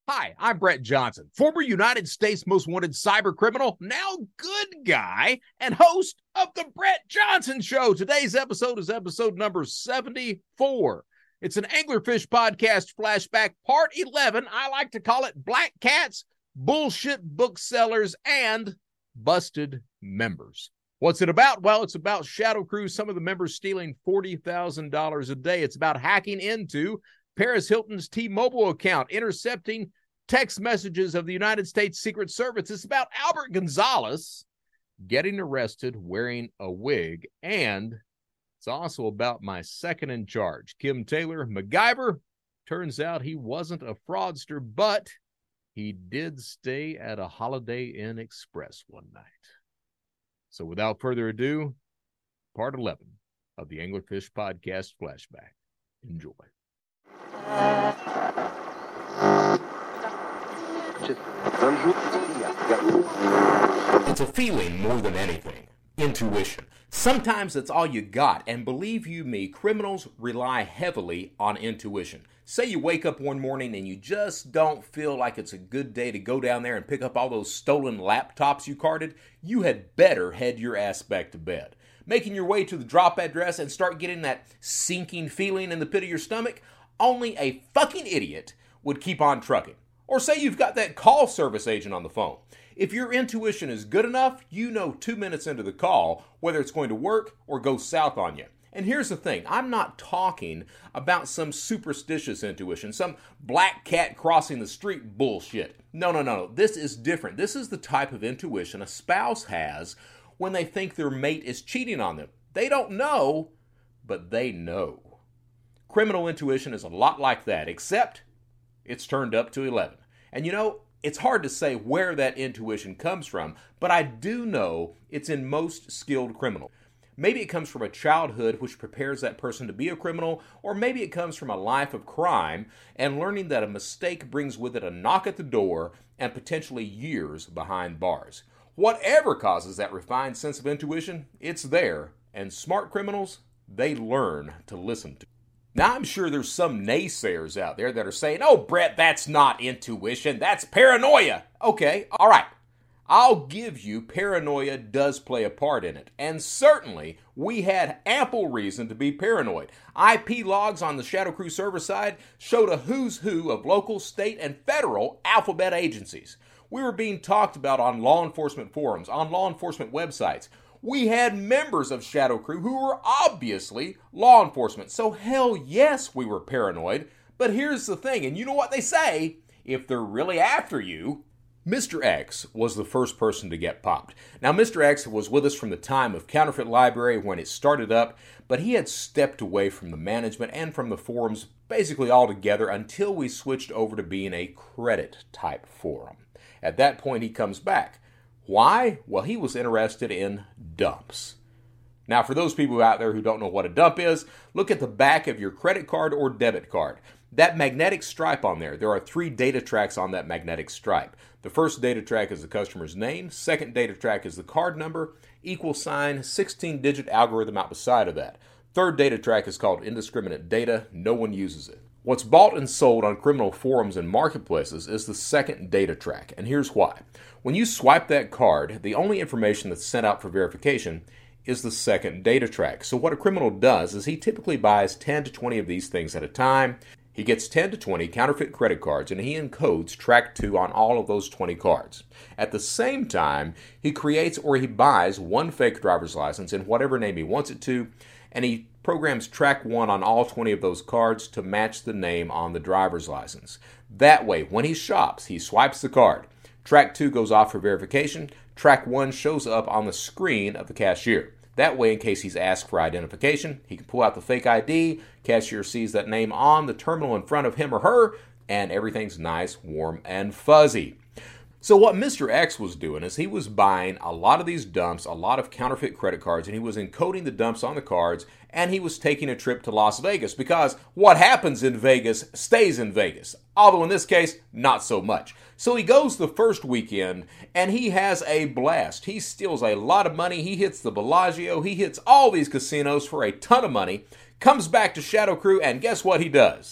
Hi, I'm Brett Johnson, former United States most wanted cyber criminal, now good guy, and host of The Brett Johnson Show. Today's episode is episode number 74. It's an Anglerfish podcast flashback, part 11. I like to call it Black Cats, Bullshit Booksellers, and Busted Members. What's it about? Well, it's about Shadow Crew, some of the members stealing $40,000 a day. It's about hacking into Paris Hilton's T-Mobile account, intercepting text messages of the United States Secret Service. It's about Albert Gonzalez getting arrested wearing a wig. And it's also about my second in charge, Kim Taylor. MacGyver, turns out he wasn't a fraudster, but he did stay at a Holiday Inn Express one night. So without further ado, part 11 of the Anglerfish Podcast Flashback. Enjoy. It's a feeling more than anything. Intuition. Sometimes that's all you got, and believe you me, criminals rely heavily on intuition. Say you wake up one morning and you just don't feel like it's a good day to go down there and pick up all those stolen laptops you carded, you had better head your ass back to bed. Making your way to the drop address and start getting that sinking feeling in the pit of your stomach, only a fucking idiot would keep on trucking. Or say you've got that call service agent on the phone. If your intuition is good enough, you know 2 minutes into the call whether it's going to work or go south on you. And here's the thing, I'm not talking about some superstitious intuition, some black cat crossing the street bullshit. No. This is different. This is the type of intuition a spouse has when they think their mate is cheating on them. They don't know, but they know. Criminal intuition is a lot like that, except it's turned up to 11. And you know, it's hard to say where that intuition comes from, but I do know it's in most skilled criminals. Maybe it comes from a childhood which prepares that person to be a criminal, or maybe it comes from a life of crime and learning that a mistake brings with it a knock at the door and potentially years behind bars. Whatever causes that refined sense of intuition, it's there, and smart criminals, they learn to listen to. Now, I'm sure there's some naysayers out there that are saying, oh, Brett, that's not intuition, that's paranoia. Okay, all right. I'll give you paranoia does play a part in it. And certainly, we had ample reason to be paranoid. IP logs on the Shadow Crew server side showed a who's who of local, state, and federal alphabet agencies. We were being talked about on law enforcement forums, on law enforcement websites. We had members of Shadow Crew who were obviously law enforcement. So hell yes, we were paranoid. But here's the thing, and you know what they say, if they're really after you, Mr. X was the first person to get popped. Now, Mr. X was with us from the time of Counterfeit Library when it started up, but he had stepped away from the management and from the forums basically altogether until we switched over to being a credit-type forum. At that point, he comes back. Why? Well, he was interested in dumps. Now, for those people out there who don't know what a dump is, look at the back of your credit card or debit card. That magnetic stripe on there are 3 data tracks on that magnetic stripe. The first data track is the customer's name. Second data track is the card number, =, 16-digit algorithm out the side of that. Third data track is called indiscriminate data. No one uses it. What's bought and sold on criminal forums and marketplaces is the second data track, and here's why. When you swipe that card, the only information that's sent out for verification is the second data track. So what a criminal does is he typically buys 10 to 20 of these things at a time. He gets 10 to 20 counterfeit credit cards, and he encodes track 2 on all of those 20 cards. At the same time, he creates or he buys one fake driver's license in whatever name he wants it to, and he programs track 1 on all 20 of those cards to match the name on the driver's license. That way, when he shops, he swipes the card. Track 2 goes off for verification. Track 1 shows up on the screen of the cashier. That way, in case he's asked for identification, he can pull out the fake ID, cashier sees that name on the terminal in front of him or her, and everything's nice, warm, and fuzzy. So what Mr. X was doing is he was buying a lot of these dumps, a lot of counterfeit credit cards, and he was encoding the dumps on the cards, and he was taking a trip to Las Vegas because what happens in Vegas stays in Vegas. Although in this case, not so much. So he goes the first weekend, and he has a blast. He steals a lot of money. He hits the Bellagio. He hits all these casinos for a ton of money, comes back to Shadow Crew, and guess what he does?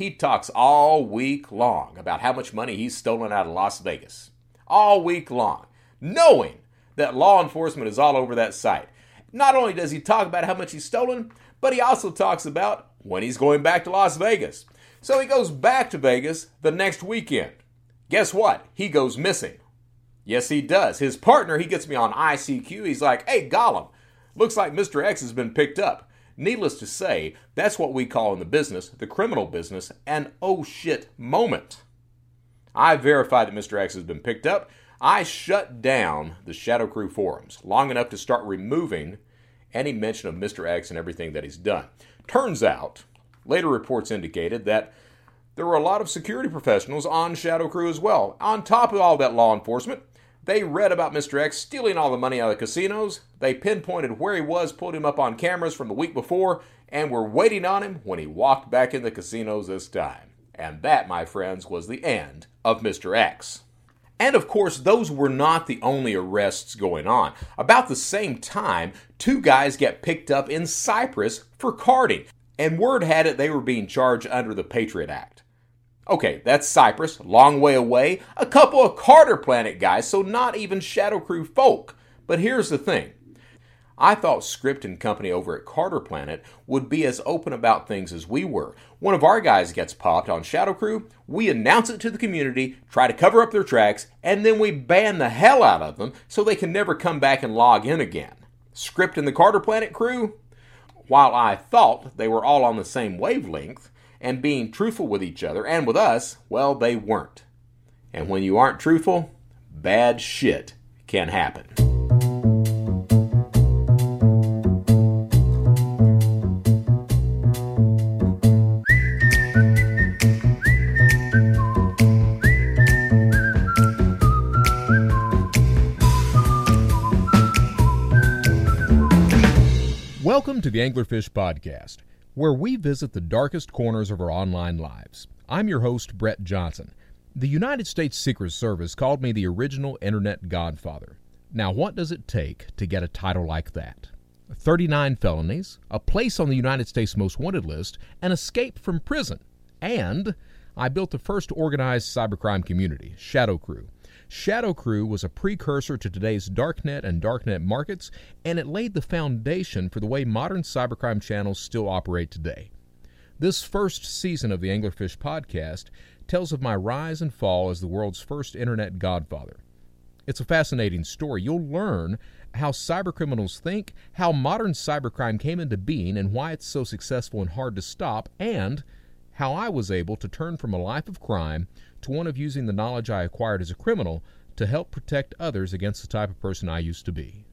he talks all week long about how much money he's stolen out of Las Vegas. All week long, knowing that law enforcement is all over that site. Not only does he talk about how much he's stolen, but he also talks about when he's going back to Las Vegas. So he goes back to Vegas the next weekend. Guess what? He goes missing. Yes, he does. His partner, he gets me on ICQ. He's like, hey, Gollum, looks like Mr. X has been picked up. Needless to say, that's what we call in the business, the criminal business, an oh shit moment. I verified that Mr. X has been picked up. I shut down the Shadow Crew forums long enough to start removing any mention of Mr. X and everything that he's done. Turns out, later reports indicated that there were a lot of security professionals on Shadow Crew as well. On top of all that law enforcement, they read about Mr. X stealing all the money out of the casinos. They pinpointed where he was, pulled him up on cameras from the week before, and were waiting on him when he walked back in the casinos this time. And that, my friends, was the end of Mr. X. And of course, those were not the only arrests going on. About the same time, 2 guys get picked up in Cyprus for carding. And word had it they were being charged under the Patriot Act. Okay, that's Cyprus, long way away. A couple of Carter Planet guys, so not even Shadow Crew folk. But here's the thing. I thought Script and company over at Carter Planet would be as open about things as we were. One of our guys gets popped on Shadow Crew, we announce it to the community, try to cover up their tracks, and then we ban the hell out of them so they can never come back and log in again. Script and the Carter Planet crew? While I thought they were all on the same wavelength and being truthful with each other and with us, well, they weren't. And when you aren't truthful, bad shit can happen. Welcome to the Anglerfish Podcast, where we visit the darkest corners of our online lives. I'm your host, Brett Johnson. The United States Secret Service called me the original Internet Godfather. Now, what does it take to get a title like that? 39 felonies, a place on the United States Most Wanted list, an escape from prison, and I built the first organized cybercrime community, Shadow Crew. Shadow Crew was a precursor to today's darknet and darknet markets, and it laid the foundation for the way modern cybercrime channels still operate today. This first season of the Anglerfish Podcast tells of my rise and fall as the world's first internet godfather. It's a fascinating story. You'll learn how cybercriminals think, how modern cybercrime came into being, and why it's so successful and hard to stop, and how I was able to turn from a life of crime to one of using the knowledge I acquired as a criminal to help protect others against the type of person I used to be.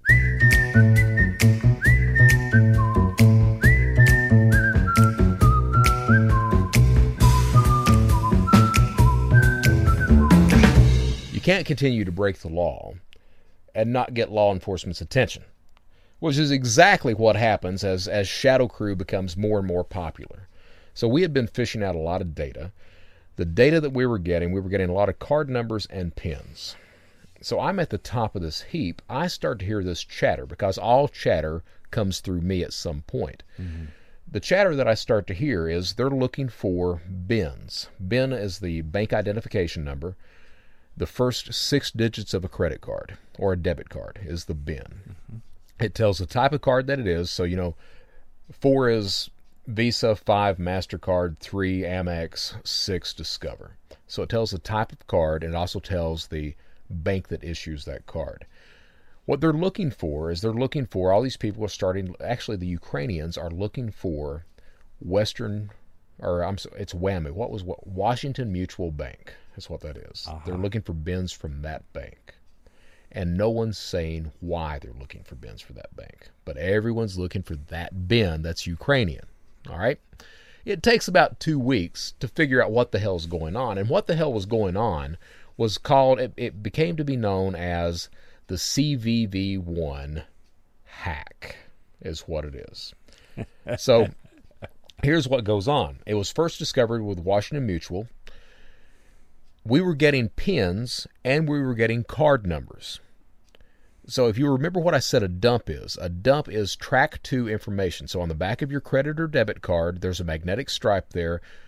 You can't continue to break the law and not get law enforcement's attention, which is exactly what happens as Shadow Crew becomes more and more popular. So we had been fishing out a lot of data. The data that we were getting a lot of card numbers and pins. So I'm at the top of this heap. I start to hear this chatter because all chatter comes through me at some point. Mm-hmm. The chatter that I start to hear is they're looking for BINs. BIN is the bank identification number. The first 6 digits of a credit card or a debit card is the BIN. Mm-hmm. It tells the type of card that it is. So, 4 is Visa, 5 MasterCard, 3 Amex, 6 Discover. So it tells the type of card, and it also tells the bank that issues that card. What they're looking for is all these people are starting, actually the Ukrainians are looking for it's WAMU. Washington Mutual Bank is what that is. Uh-huh. They're looking for BINs from that bank. And no one's saying why they're looking for BINs for that bank. But everyone's looking for that BIN that's Ukrainian. All right? It takes about 2 weeks to figure out what the hell's going on. And what the hell was going on was called, it became to be known as the CVV1 hack, is what it is. So here's what goes on. It was first discovered with Washington Mutual. We were getting pins and we were getting card numbers. So if you remember what I said a dump is track to information. So on the back of your credit or debit card, there's a magnetic stripe there.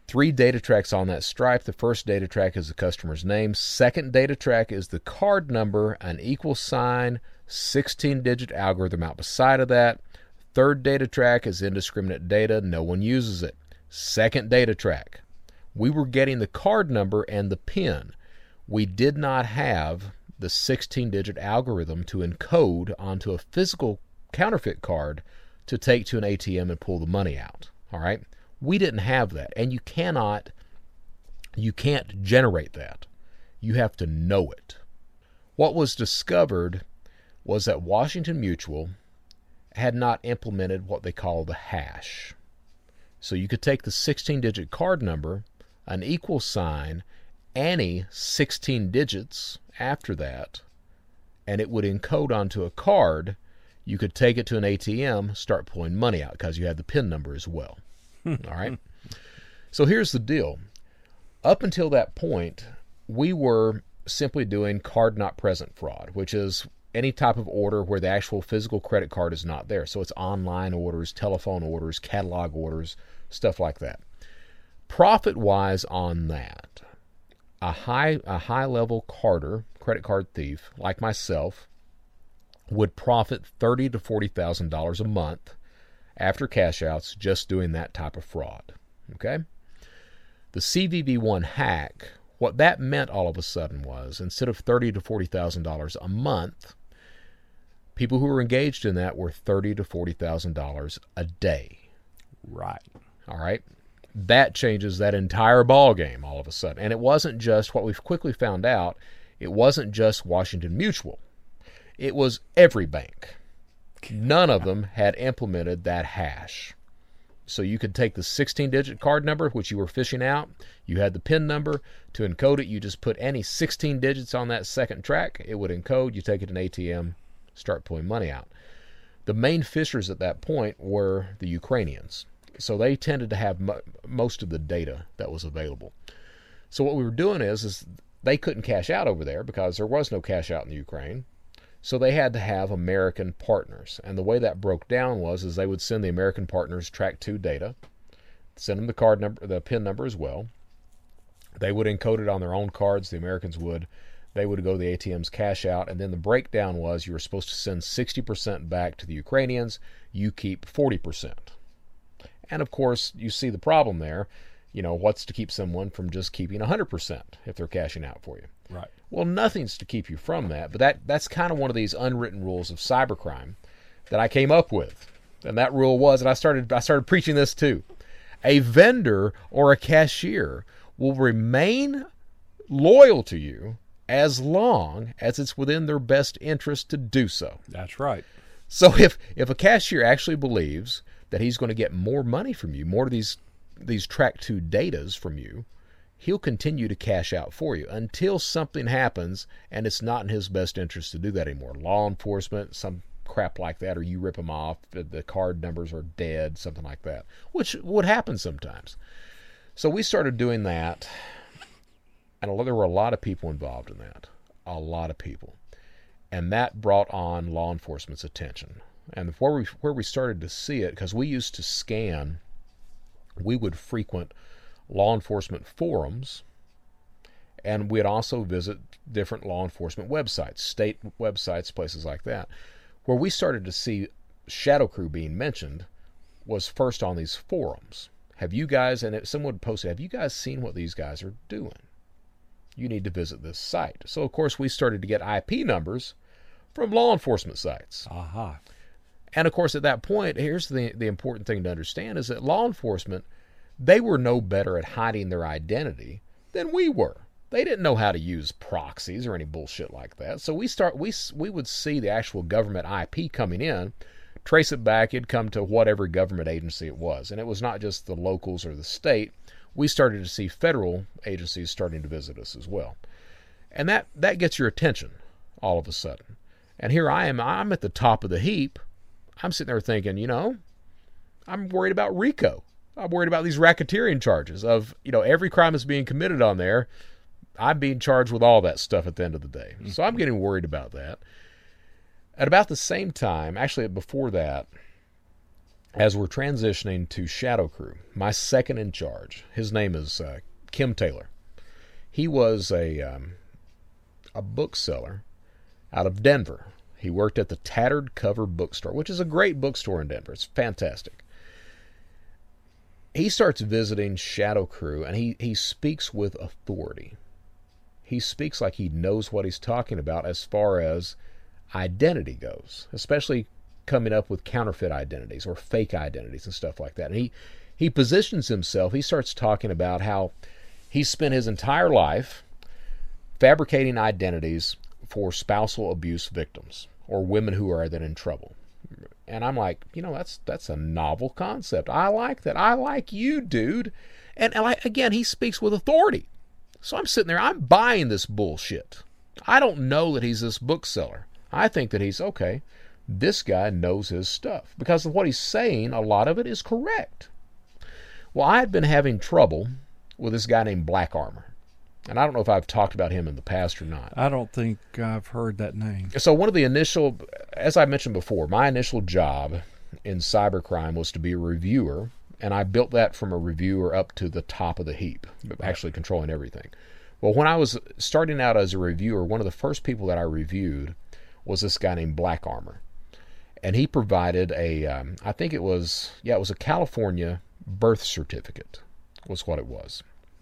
3 data tracks on that stripe. The first data track is the customer's name. Second data track is the card number, an equal sign, 16-digit algorithm out beside of that. Third data track is indiscriminate data. No one uses it. Second data track. We were getting the card number and the PIN. We did not have the 16-digit algorithm to encode onto a physical counterfeit card to take to an ATM and pull the money out. All right? We didn't have that, and you can't generate that. You have to know it. What was discovered was that Washington Mutual had not implemented what they call the hash. So you could take the 16-digit card number, an equal sign, any 16 digits after that, and it would encode onto a card. You could take it to an ATM, start pulling money out because you had the PIN number as well. All right? So here's the deal. Up until that point, we were simply doing card not present fraud, which is any type of order where the actual physical credit card is not there. So it's online orders, telephone orders, catalog orders, stuff like that. Profit-wise on that, a high-level carder, credit card thief like myself, would profit $30,000 to $40,000 a month after cash outs just doing that type of fraud. Okay? The CVV1 hack, what that meant all of a sudden was, instead of $30,000 to $40,000 a month, people who were engaged in that were $30,000 to $40,000 a day. Right. All right? That changes that entire ball game all of a sudden. And it wasn't just, what we've quickly found out, it wasn't just Washington Mutual. It was every bank. None of them had implemented that hash. So you could take the 16-digit card number, which you were fishing out. You had the PIN number. To encode it, you just put any 16 digits on that second track. It would encode. You take it to an ATM, start pulling money out. The main fishers at that point were the Ukrainians. So they tended to have most of the data that was available. So what we were doing is they couldn't cash out over there because there was no cash out in the Ukraine. So they had to have American partners. And the way that broke down was they would send the American partners track 2 data, send them the card number, the PIN number as well. They would encode it on their own cards, the Americans would. They would go to the ATM's cash out, and then the breakdown was you were supposed to send 60% back to the Ukrainians, you keep 40%. And of course, you see the problem there. You know, what's to keep someone from just keeping 100% if they're cashing out for you? Right. Well, nothing's to keep you from that, but that's kind of one of these unwritten rules of cybercrime that I came up with. And that rule was, and I started preaching this too, a vendor or a cashier will remain loyal to you as long as it's within their best interest to do so. That's right. So if a cashier actually believes that he's going to get more money from you, more of these track 2 datas from you, he'll continue to cash out for you until something happens and it's not in his best interest to do that anymore. Law enforcement, some crap like that, or you rip him off, the card numbers are dead, something like that, which would happen sometimes. So we started doing that, and there were a lot of people involved in that, a lot of people. And that brought on law enforcement's attention. And where we started to see it, because we used to scan, we would frequent law enforcement forums, and we'd also visit different law enforcement websites, state websites, places like that. Where we started to see Shadow Crew being mentioned was first on these forums. Have you guys, and someone posted, have you guys seen what these guys are doing? You need to visit this site. So, of course, we started to get IP numbers from law enforcement sites. Aha. And, of course, at that point, here's the important thing to understand is that law enforcement, they were no better at hiding their identity than we were. They didn't know how to use proxies or any bullshit like that. So we would see the actual government IP coming in, trace it back, it'd come to whatever government agency it was. And it was not just the locals or the state. We started to see federal agencies starting to visit us as well. And that gets your attention all of a sudden. And here I am, I'm at the top of the heap. I'm sitting there thinking, I'm worried about RICO. I'm worried about these racketeering charges of, every crime that's being committed on there. I'm being charged with all that stuff at the end of the day. So I'm getting worried about that. At about the same time, actually before that, as we're transitioning to Shadow Crew, my second in charge, his name is Kim Taylor. He was a bookseller out of Denver. He worked at the Tattered Cover Bookstore, which is a great bookstore in Denver. It's fantastic. He starts visiting Shadow Crew, and he speaks with authority. He speaks like he knows what he's talking about as far as identity goes, especially coming up with counterfeit identities or fake identities and stuff like that. And he positions himself. He starts talking about how he spent his entire life fabricating identities for spousal abuse victims or women who are then in trouble. And I'm like, that's a novel concept. I like that. I like you, dude. And again, he speaks with authority. So I'm sitting there, I'm buying this bullshit. I don't know that he's this bookseller. I think that he's, okay, this guy knows his stuff. Because of what he's saying, a lot of it is correct. Well, I had been having trouble with this guy named Black Armor. And I don't know if I've talked about him in the past or not. I don't think I've heard that name. So one of the initial, as I mentioned before, my initial job in cybercrime was to be a reviewer, and I built that from a reviewer up to the top of the heap, actually controlling everything. Well, when I was starting out as a reviewer, one of the first people that I reviewed was this guy named Black Armor. And he provided I think it was a California birth certificate was what it was.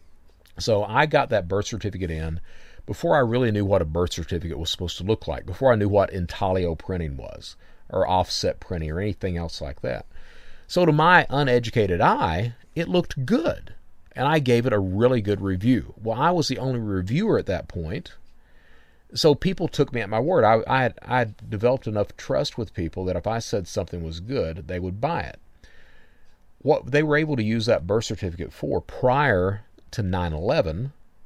So I got that birth certificate in before I really knew what a birth certificate was supposed to look like, before I knew what intaglio printing was, or offset printing, or anything else like that. So to my uneducated eye, it looked good, and I gave it a really good review. Well, I was the only reviewer at that point, so people took me at my word. I had developed enough trust with people that if I said something was good, they would buy it. What they were able to use that birth certificate for prior to 9/11,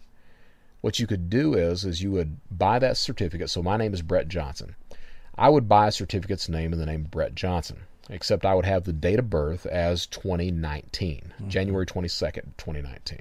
what you could do is you would buy that certificate. So my name is Brett Johnson. I would buy a certificate's name in the name of Brett Johnson, except I would have the date of birth as 2019, January 22nd, 2019.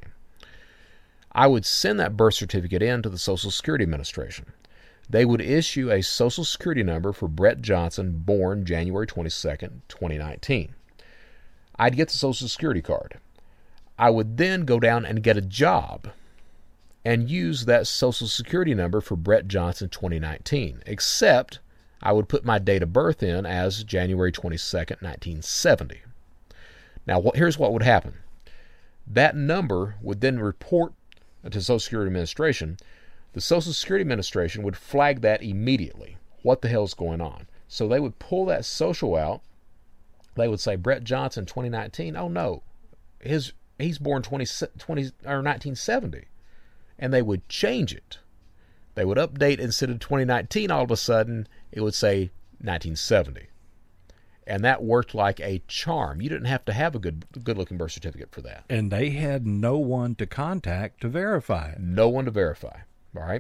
I would send that birth certificate in to the Social Security Administration. They would issue a Social Security number for Brett Johnson, born January 22nd, 2019. I'd get the Social Security card. I would then go down and get a job and use that Social Security number for Brett Johnson 2019, except I would put my date of birth in as January 22nd, 1970. Now, here's what would happen. That number would then report to Social Security Administration. The Social Security Administration would flag that immediately. What the hell's going on? So they would pull that social out. They would say, Brett Johnson 2019, oh no, he's born 1970. And they would change it. They would update, instead of 2019, all of a sudden, it would say 1970. And that worked like a charm. You didn't have to have a good-looking birth certificate for that. And they had no one to contact to verify it. No one to verify. All right?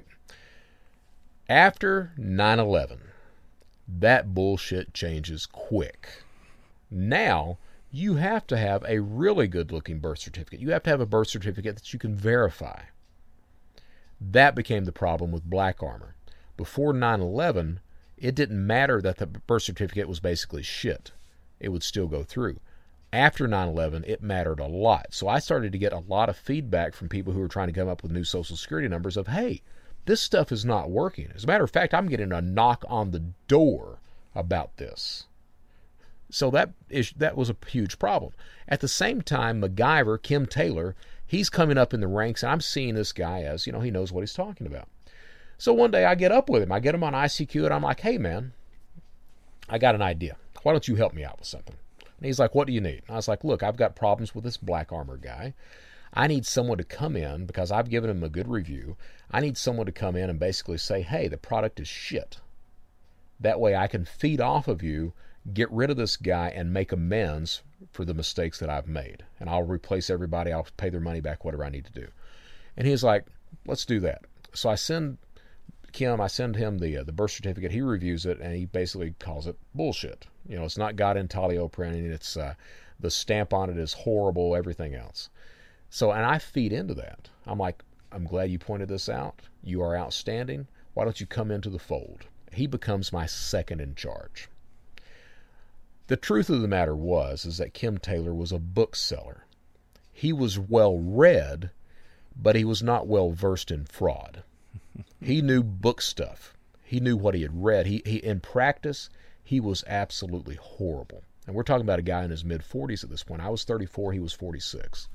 After 9/11, that bullshit changes quick. Now, you have to have a really good-looking birth certificate. You have to have a birth certificate that you can verify. That became the problem with Black Armor. Before 9/11, it didn't matter that the birth certificate was basically shit. It would still go through. After 9/11, it mattered a lot. So I started to get a lot of feedback from people who were trying to come up with new Social Security numbers of, hey, this stuff is not working. As a matter of fact, I'm getting a knock on the door about this. So that was a huge problem. At the same time, MacGyver, Kim Taylor, he's coming up in the ranks, and I'm seeing this guy as, he knows what he's talking about. So one day I get up with him. I get him on ICQ, and I'm like, hey, man, I got an idea. Why don't you help me out with something? And he's like, what do you need? And I was like, look, I've got problems with this Black Armor guy. I need someone to come in, because I've given him a good review. I need someone to come in and basically say, hey, the product is shit. That way I can feed off of you, get rid of this guy, and make amends for the mistakes that I've made. And I'll replace everybody. I'll pay their money back, whatever I need to do. And he's like, let's do that. So I send him the birth certificate. He reviews it, and he basically calls it bullshit. It's not got intaglio printing. It's the stamp on it is horrible, everything else. So, and I feed into that. I'm like, I'm glad you pointed this out. You are outstanding. Why don't you come into the fold? He becomes my second in charge. The truth of the matter is that Kim Taylor was a bookseller. He was well read, but he was not well versed in fraud. He knew book stuff. He knew what he had read. He in practice, he was absolutely horrible. And we're talking about a guy in his mid-40s at this point. I was 34, he was 46.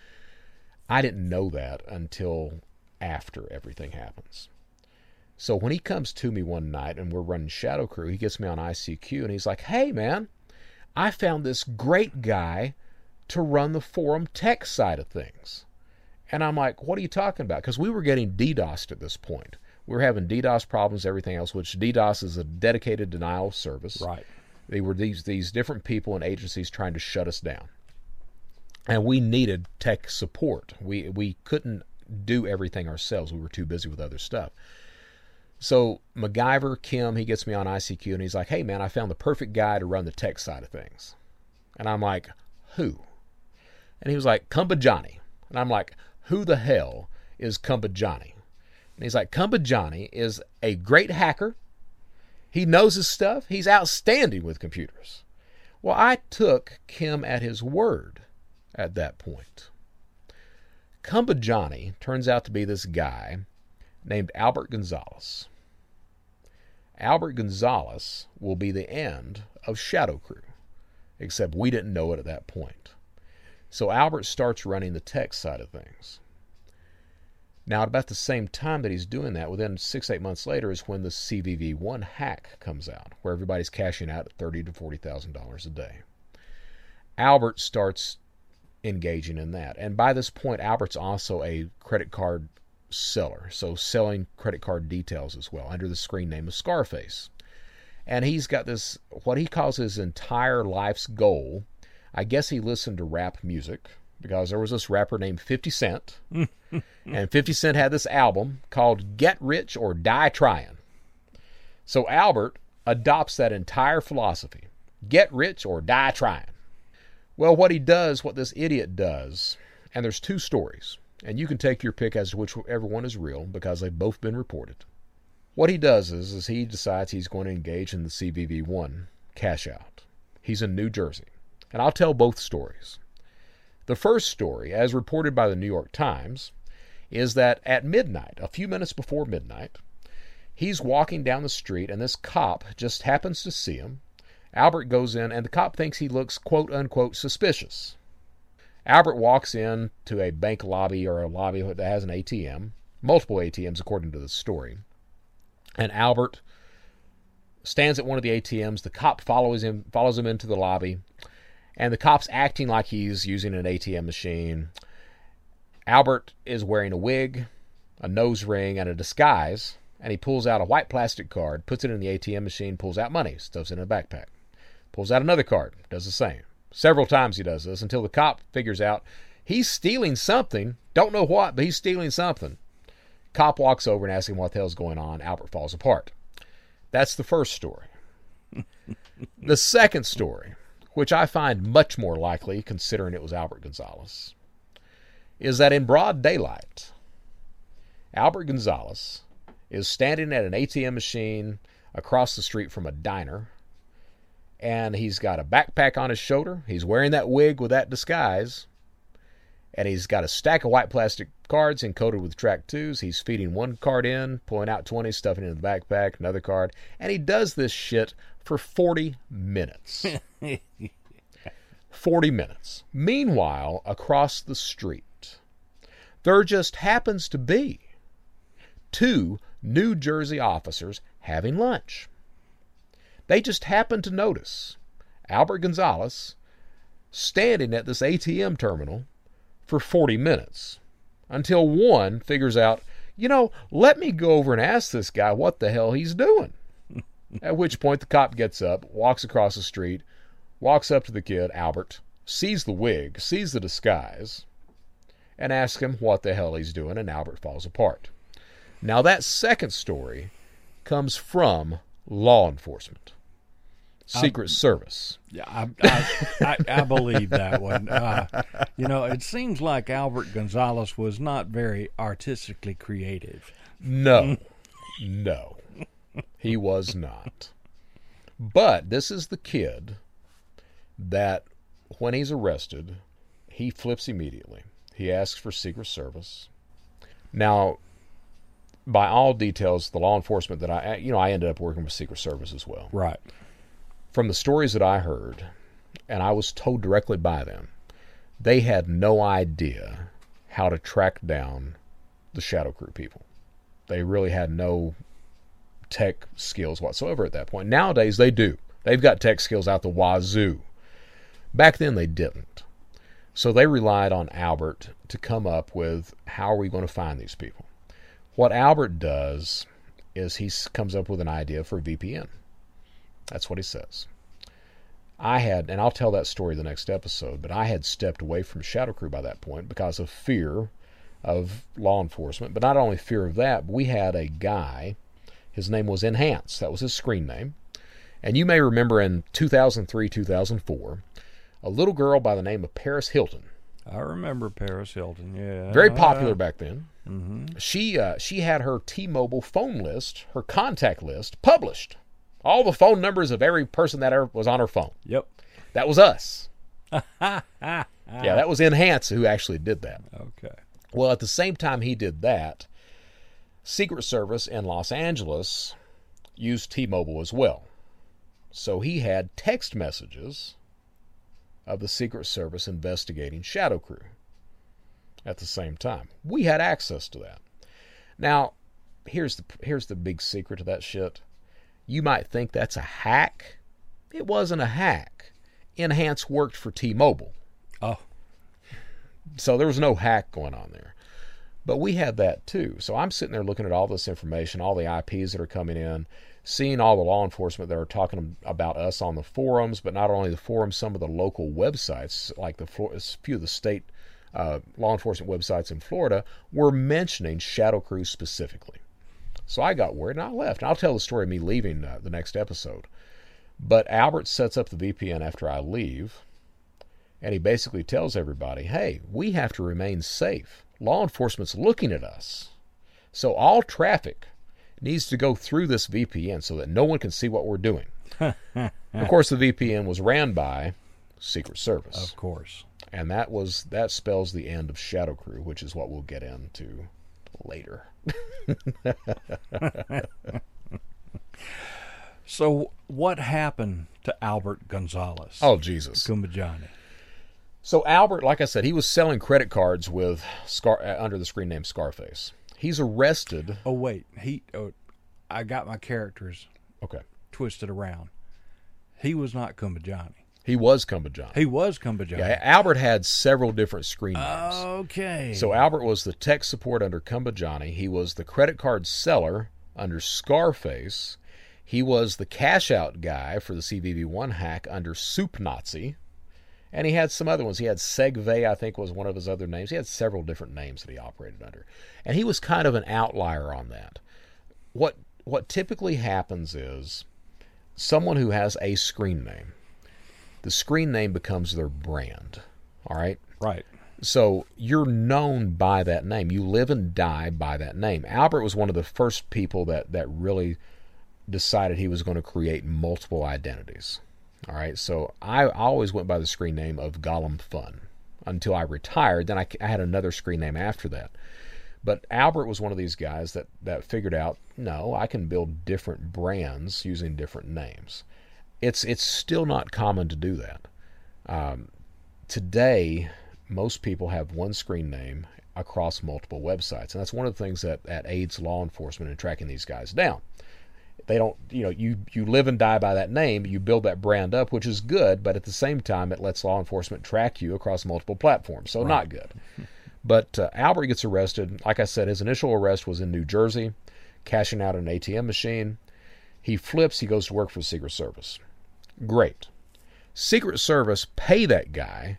I didn't know that until after everything happens. So when he comes to me one night and we're running Shadow Crew, he gets me on ICQ and he's like, "Hey, man, I found this great guy to run the forum tech side of things." And I'm like, "What are you talking about?" Because we were getting DDoSed at this point. We were having DDoS problems, everything else, which DDoS is a dedicated denial of service. Right. They were these different people and agencies trying to shut us down. And we needed tech support. We couldn't do everything ourselves. We were too busy with other stuff. So MacGyver, Kim, he gets me on ICQ and he's like, "Hey, man, I found the perfect guy to run the tech side of things." And I'm like, "Who?" And he was like, "Kumba Johnny." And I'm like, "Who the hell is Kumba Johnny?" And he's like, "Kumba Johnny is a great hacker. He knows his stuff. He's outstanding with computers." Well, I took Kim at his word at that point. Kumba Johnny turns out to be this guy named Albert Gonzalez. Albert Gonzalez will be the end of Shadow Crew, except we didn't know it at that point. So Albert starts running the tech side of things. Now, at about the same time that he's doing that, within 6-8 months later, is when the CVV1 hack comes out, where everybody's cashing out at $30,000 to $40,000 a day. Albert starts engaging in that. And by this point, Albert's also a credit card seller, so selling credit card details as well, under the screen name of Scarface. And he's got this, what he calls his entire life's goal. I guess he listened to rap music, because there was this rapper named 50 Cent, and 50 Cent had this album called Get Rich or Die Trying. So Albert adopts that entire philosophy, get rich or die trying. Well, what this idiot does, and there's two stories, and you can take your pick as to whichever one is real, because they've both been reported. What he does is he decides he's going to engage in the CVV1 cash out. He's in New Jersey. And I'll tell both stories. The first story, as reported by the New York Times, is that at midnight, a few minutes before midnight, he's walking down the street and this cop just happens to see him. Albert goes in and the cop thinks he looks quote-unquote suspicious. Albert walks in to a bank lobby or a lobby that has an ATM, multiple ATMs according to the story. And Albert stands at one of the ATMs. The cop follows him into the lobby. And the cop's acting like he's using an ATM machine. Albert is wearing a wig, a nose ring, and a disguise. And he pulls out a white plastic card, puts it in the ATM machine, pulls out money, stuffs it in a backpack. Pulls out another card, does the same. Several times he does this until the cop figures out he's stealing something. Don't know what, but he's stealing something. Cop walks over and asks him what the hell's going on. Albert falls apart. That's the first story. The second story, which I find much more likely, considering it was Albert Gonzalez, is that in broad daylight, Albert Gonzalez is standing at an ATM machine across the street from a diner, and he's got a backpack on his shoulder. He's wearing that wig with that disguise, and he's got a stack of white plastic cards encoded with track 2s. He's feeding one card in, pulling out 20, stuffing it in the backpack, another card, and he does this shit for 40 minutes. 40 minutes. Meanwhile, across the street, there just happens to be 2 New Jersey officers having lunch. They just happened to notice Albert Gonzalez standing at this ATM terminal for 40 minutes until one figures out, let me go over and ask this guy what the hell he's doing. At which point the cop gets up, walks across the street, walks up to the kid, Albert, sees the wig, sees the disguise, and asks him what the hell he's doing, and Albert falls apart. Now that second story comes from law enforcement. Secret Service. Yeah, I believe that one. It seems like Albert Gonzalez was not very artistically creative. No, he was not. But this is the kid that when he's arrested, he flips immediately. He asks for Secret Service. Now, by all details, the law enforcement that I ended up working with Secret Service as well. Right. From the stories that I heard, and I was told directly by them, they had no idea how to track down the Shadow Crew people. They really had no tech skills whatsoever at that point. Nowadays, they do. They've got tech skills out the wazoo. Back then, they didn't. So they relied on Albert to come up with, how are we going to find these people? What Albert does is he comes up with an idea for VPN. That's what he says. And I'll tell that story the next episode, but I had stepped away from Shadow Crew by that point because of fear of law enforcement. But not only fear of that, but we had a guy, his name was Enhance. That was his screen name. And you may remember in 2003, 2004, a little girl by the name of Paris Hilton. I remember Paris Hilton, yeah. Very popular back then. Mm-hmm. She had her T-Mobile phone list, her contact list, published. All the phone numbers of every person that ever was on her phone. Yep. That was us. Yeah, that was Enhance who actually did that. Okay. Well, at the same time he did that, Secret Service in Los Angeles used T-Mobile as well. So he had text messages of the Secret Service investigating Shadow Crew at the same time. We had access to that. Now, here's the big secret to that shit. You might think that's a hack. It wasn't a hack. Enhance worked for T-Mobile. Oh. So there was no hack going on there. But we had that too. So I'm sitting there looking at all this information, all the IPs that are coming in, seeing all the law enforcement that are talking about us on the forums, but not only the forums, some of the local websites, like a few of the state law enforcement websites in Florida, were mentioning Shadow Crew specifically. So I got worried and I left. And I'll tell the story of me leaving the next episode. But Albert sets up the VPN after I leave, and he basically tells everybody, hey, we have to remain safe. Law enforcement's looking at us. So all traffic needs to go through this VPN so that no one can see what we're doing. Of course, the VPN was ran by Secret Service. Of course. And that spells the end of Shadow Crew, which is what we'll get into later. So what happened to Albert Gonzalez? Oh, Jesus. Kumbajani. So Albert, like I said, he was selling credit cards with under the screen name Scarface. He's arrested. Oh, wait. I got my characters Okay. twisted around. He was not Kumbajani. He was Kumbajani. He was Kumbajani. Yeah, Albert had several different screen names. Okay. So Albert was the tech support under Kumbajani. He was the credit card seller under Scarface. He was the cash out guy for the CVV1 hack under Soup Nazi. And he had some other ones. He had Segvay, I think, was one of his other names. He had several different names that he operated under. And he was kind of an outlier on that. What typically happens is someone who has a screen name, the screen name becomes their brand. All right? Right. So you're known by that name. You live and die by that name. Albert was one of the first people that really decided he was going to create multiple identities. All right, so I always went by the screen name of Gollum Fun until I retired. Then I had another screen name after that. But Albert was one of these guys that figured out, no, I can build different brands using different names. It's still not common to do that. Today, most people have one screen name across multiple websites, and that's one of the things that aids law enforcement in tracking these guys down. They don't, you live and die by that name, you build that brand up, which is good, but at the same time, it lets law enforcement track you across multiple platforms, so not good. But Albert gets arrested. Like I said, his initial arrest was in New Jersey, cashing out an ATM machine. He flips, he goes to work for the Secret Service. Great. Secret Service pay that guy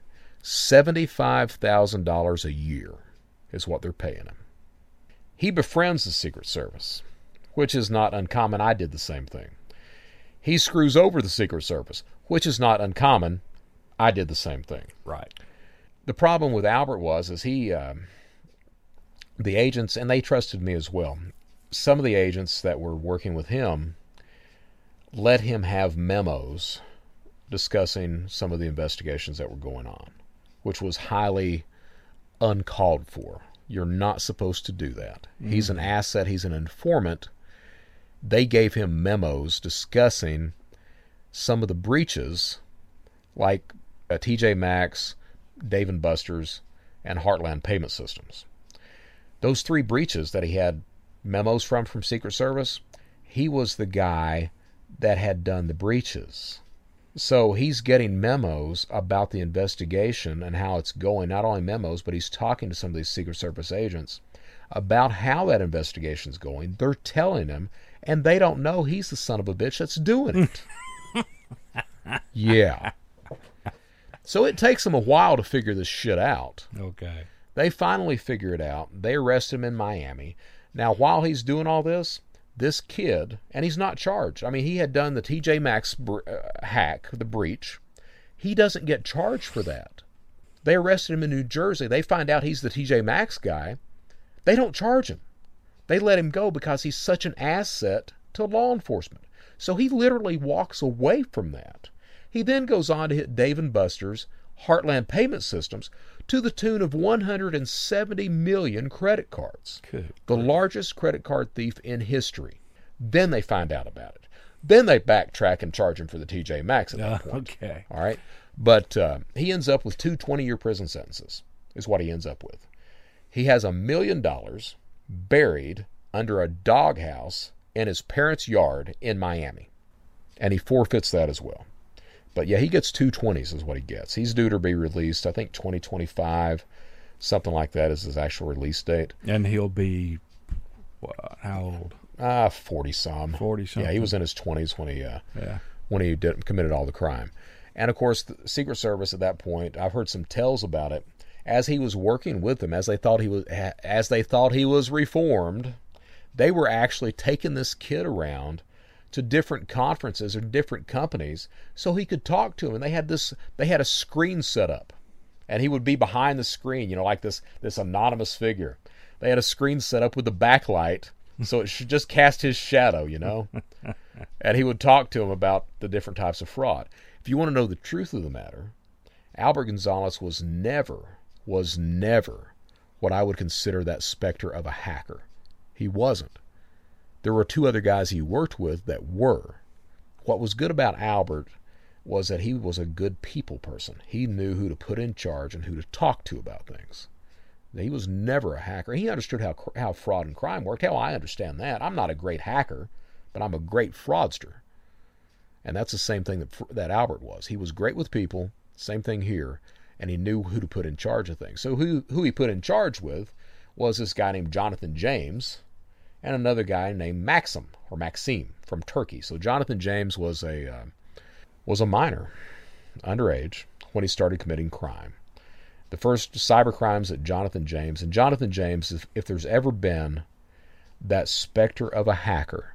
$75,000 a year is what they're paying him. He befriends the Secret Service, which is not uncommon. I did the same thing. He screws over the Secret Service, which is not uncommon. I did the same thing. Right. The problem with Albert was the agents, and they trusted me as well. Some of the agents that were working with him let him have memos discussing some of the investigations that were going on, which was highly uncalled for. You're not supposed to do that. Mm-hmm. He's an asset. He's an informant. They gave him memos discussing some of the breaches, like TJ Maxx, Dave & Buster's, and Heartland Payment Systems. Those 3 breaches that he had memos from Secret Service, he was the guy that had done the breaches. So he's getting memos about the investigation and how it's going. Not only memos, but he's talking to some of these Secret Service agents about how that investigation's going. They're telling him, and they don't know he's the son of a bitch that's doing it. Yeah. So it takes them a while to figure this shit out. Okay. They finally figure it out. They arrest him in Miami. Now, while he's doing all this kid, and he's not charged. I mean, he had done the TJ Maxx hack, the breach. He doesn't get charged for that. They arrested him in New Jersey. They find out he's the TJ Maxx guy. They don't charge him. They let him go because he's such an asset to law enforcement. So he literally walks away from that. He then goes on to hit Dave & Buster's, Heartland Payment Systems, to the tune of 170 million credit cards. Good. The largest credit card thief in history. Then they find out about it. Then they backtrack and charge him for the TJ Maxx at that point. Okay. All right? But he ends up with 2 20-year prison sentences, is what he ends up with. He has $1 million buried under a doghouse in his parents' yard in Miami. And he forfeits that as well. But yeah, he gets 2 20s is what he gets. He's due to be released, I think 2025, something like that is his actual release date. And he'll be, how old? 40-some. 40-something. Yeah, he was in his 20s when he committed all the crime. And of course, the Secret Service at that point, I've heard some tales about it, as he was working with them, as they thought he was reformed, they were actually taking this kid around to different conferences or different companies so he could talk to them. And they had a screen set up, and he would be behind the screen, like this anonymous figure. They had a screen set up with the backlight so it should just cast his shadow, and he would talk to him about the different types of fraud. If you want to know the truth of the matter, Albert Gonzalez was never what I would consider that specter of a hacker. He wasn't. There were 2 other guys he worked with that were. What was good about Albert was that he was a good people person. He knew who to put in charge and who to talk to about things. He was never a hacker. He understood how fraud and crime worked. Hell, I understand that. I'm not a great hacker, but I'm a great fraudster. And that's the same thing that Albert was. He was great with people, same thing here, and he knew who to put in charge of things. So who he put in charge with was this guy named Jonathan James, and another guy named Maxim from Turkey. So Jonathan James was a minor, underage, when he started committing crime. The first cyber crimes at Jonathan James, and Jonathan James, if there's ever been that specter of a hacker,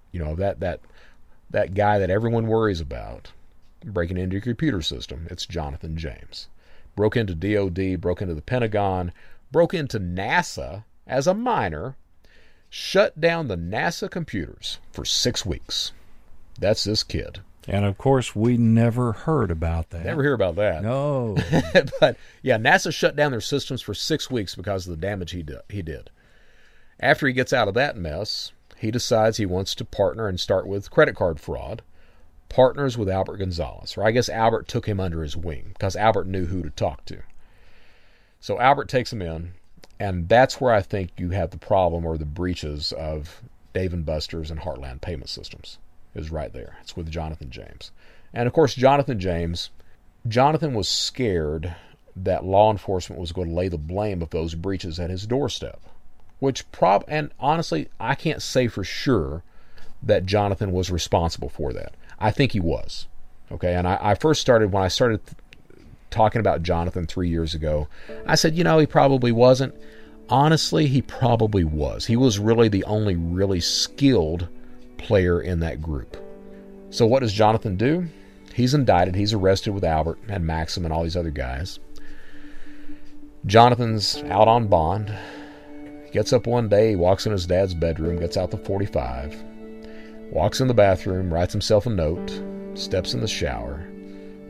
that guy that everyone worries about breaking into your computer system, it's Jonathan James. Broke into DOD, broke into the Pentagon, broke into NASA as a minor, shut down the NASA computers for 6 weeks. That's this kid. And, of course, we never heard about that. Never hear about that. No. But, yeah, NASA shut down their systems for 6 weeks because of the damage he did. After he gets out of that mess, he decides he wants to partner and start with credit card fraud. Partners with Albert Gonzalez. Or I guess Albert took him under his wing because Albert knew who to talk to. So Albert takes him in. And that's where I think you have the problem or the breaches of Dave & Buster's and Heartland Payment Systems is right there. It's with Jonathan James. And, of course, Jonathan was scared that law enforcement was going to lay the blame of those breaches at his doorstep. And honestly, I can't say for sure that Jonathan was responsible for that. I think he was. Okay, and when I started talking about Jonathan 3 years ago, I said, he probably wasn't. Honestly, he probably was. He was really the only really skilled player in that group. So what does Jonathan do? He's indicted. He's arrested with Albert and Maxim and all these other guys. Jonathan's out on bond. He gets up one day, he walks in his dad's bedroom, gets out the .45, walks in the bathroom, writes himself a note, steps in the shower,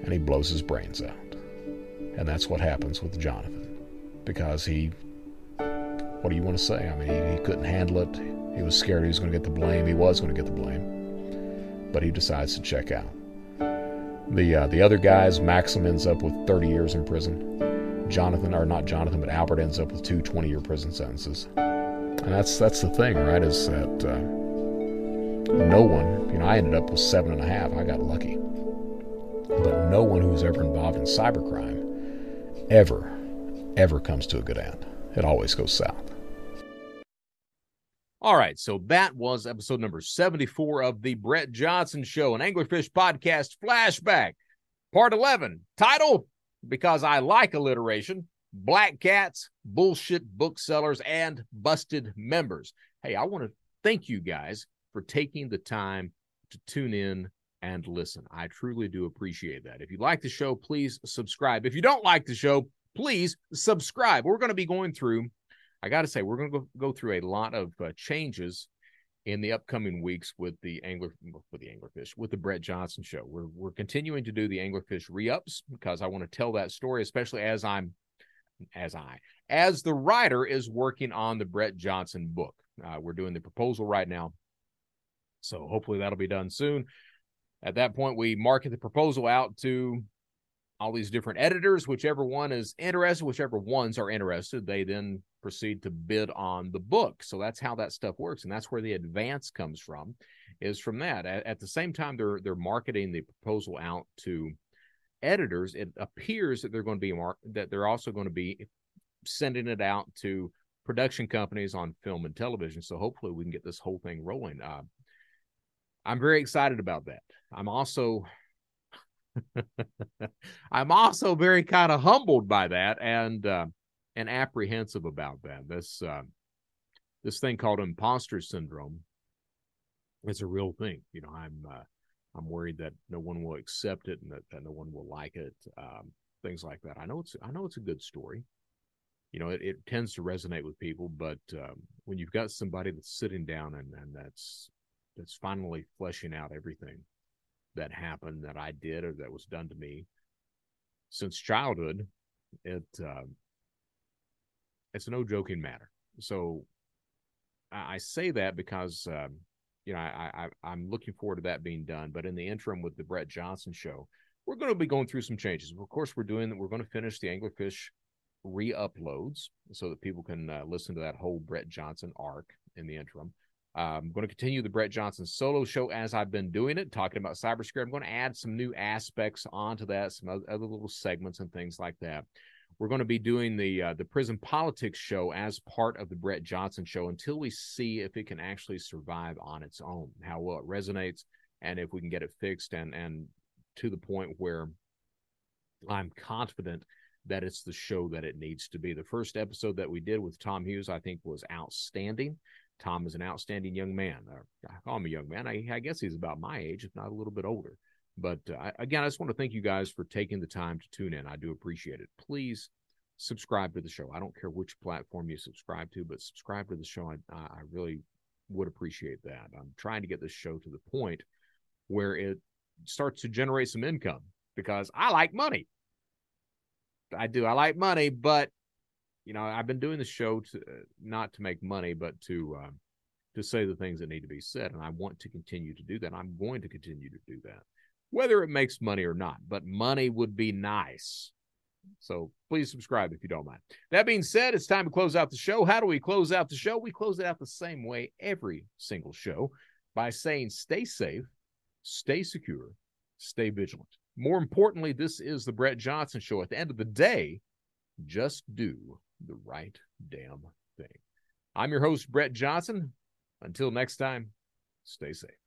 and he blows his brains out. And that's what happens with Jonathan, because what do you want to say? I mean, he couldn't handle it. He was scared he was going to get the blame. He was going to get the blame, but he decides to check out. The other guys, Maxim ends up with 30 years in prison. But Albert ends up with 2 20-year prison sentences. And that's the thing, right, is that no one, I ended up with 7.5. I got lucky. But no one who's ever involved in cybercrime ever comes to a good end. It always goes south. All right, so that was episode number 74 of the Brett Johnson Show, an Anglerfish podcast flashback, part 11. Title, because I like alliteration, Black Cats, Bullshit Booksellers, and Busted Members. Hey, I want to thank you guys for taking the time to tune in and listen. I truly do appreciate that. If you like the show, please subscribe. If you don't like the show, please subscribe. We're going to be going through, I got to say, we're going to go through a lot of changes in the upcoming weeks with the Brett Johnson Show. We're continuing to do the Anglerfish re-ups because I want to tell that story, especially as the writer is working on the Brett Johnson book. We're doing the proposal right now, so hopefully that'll be done soon. At that point, we market the proposal out to all these different editors. Whichever ones are interested, they then proceed to bid on the book. So that's how that stuff works, and that's where the advance comes from, is from that. At the same time they're marketing the proposal out to editors, it appears that they're also going to be sending it out to production companies on film and television. So hopefully we can get this whole thing rolling. I'm very excited about that. I'm also very kind of humbled by that and apprehensive about that. This thing called imposter syndrome is a real thing. I'm worried that no one will accept it and that no one will like it. Things like that. I know it's a good story. It tends to resonate with people, but when you've got somebody that's sitting down and that's finally fleshing out everything that happened, that I did, or that was done to me since childhood, it's no joking matter. So I say that because I'm looking forward to that being done. But in the interim, with the Brett Johnson Show, we're going to be going through some changes. Of course, we're going to finish the Anglerfish re-uploads so that people can listen to that whole Brett Johnson arc in the interim. I'm going to continue the Brett Johnson solo show as I've been doing it, talking about cybersecurity. I'm going to add some new aspects onto that, some other little segments and things like that. We're going to be doing the prison politics show as part of the Brett Johnson Show until we see if it can actually survive on its own, how well it resonates, and if we can get it fixed and to the point where I'm confident that it's the show that it needs to be. The first episode that we did with Tom Hughes, I think, was outstanding. Tom is an outstanding young man. I call him a young man. I guess he's about my age, if not a little bit older. But again, I just want to thank you guys for taking the time to tune in. I do appreciate it. Please subscribe to the show. I don't care which platform you subscribe to, but subscribe to the show. I really would appreciate that. I'm trying to get this show to the point where it starts to generate some income, because I like money. I do. I like money, but I've been doing the show not to make money, but to say the things that need to be said, and I want to continue to do that. I'm going to continue to do that, whether it makes money or not. But money would be nice. So please subscribe if you don't mind. That being said, it's time to close out the show. How do we close out the show? We close it out the same way every single show, by saying stay safe, stay secure, stay vigilant. More importantly, this is the Brett Johnson Show. At the end of the day, just do the right damn thing. I'm your host, Brett Johnson. Until next time, stay safe.